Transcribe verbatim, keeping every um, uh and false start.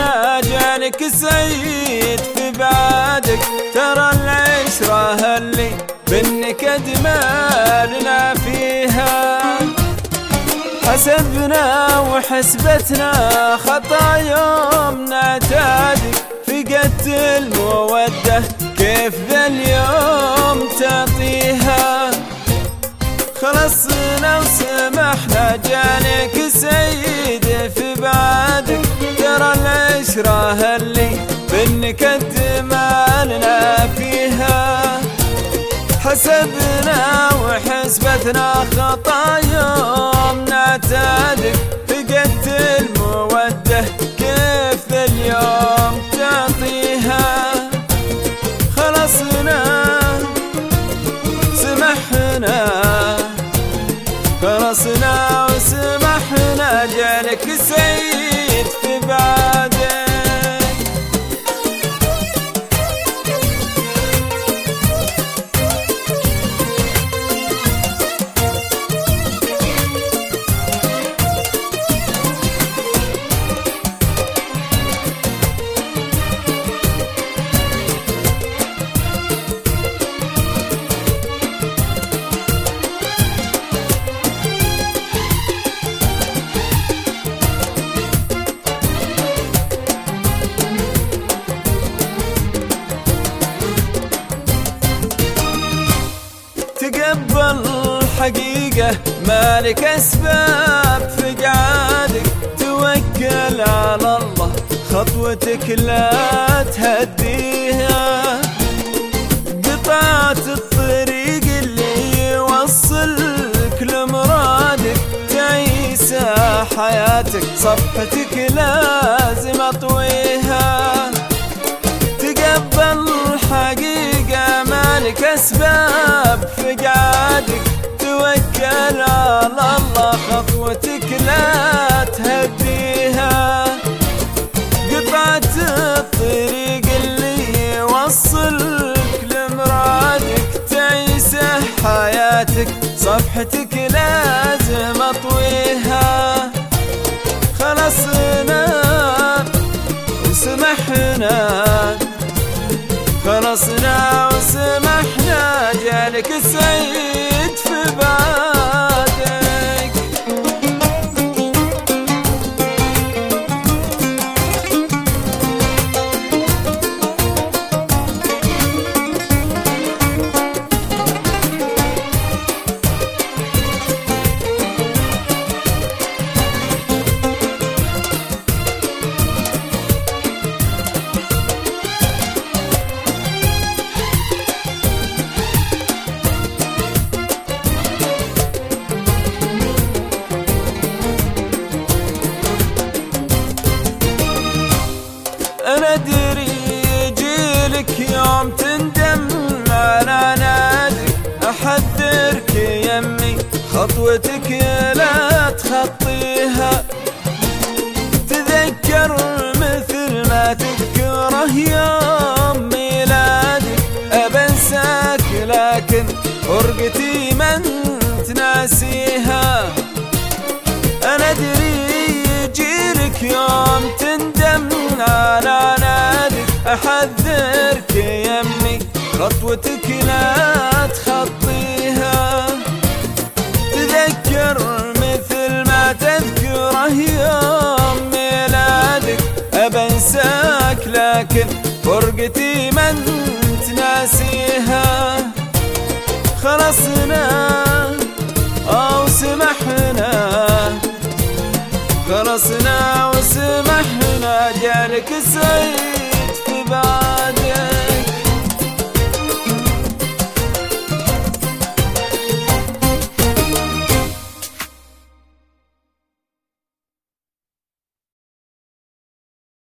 سمحنا جالك سيد في بعدك، ترى العشرة اللي بالنكد مالنا فيها. حسبنا وحسبتنا خطا يوم نعتادك، فقدت المودة كيف ذا اليوم تعطيها. خلصنا وسمحنا جالك سيد في بعدك، ترى العشرة اللي بالنكد مالنا فيها. حسبنا وحسبتنا خطا يوم نعتادك، فقدت المودة كيف ذا اليوم تعطيها. خلصنا سمحنا خلصنا وسمحنا جالك سيد في بعدك. تقبل حقيقة مالك أسباب في قعادك، توكل على الله خطوتك لا تهديها. قطعت الطريق اللي يوصلك لمرادك، تعيسى حياتك صفحتك لازم أطويها. تقبل حقيقة مالك أسباب في قعادك، توكل على الله خطوتك لا تهديها. قطعت الطريق اللي يوصلك لمرادك، تعيسى حياتك صفحتك لازم أطويها. خلصنا وسمحنا خلصنا وسمحنا جالك سيد في بعدك. أنا أدري يجيلك يوم تندم على نادك، أحذرك يمي خطوتك لا تخطيها. تذكر مثل ما تذكره يوم ميلادك، أبى أنساك لكن فرقتي من تناسيها. أنا أدري يجيلك يوم تندم على نادك، أحذرك يمي خطوتك لا تخطيها. تذكر مثل ما تذكره يوم ميلادك، أبى أنساك لكن فرقتي من تناسيها. خلصنا أو سمحنا خلصنا وسمحنا جالك سيد في بعدك.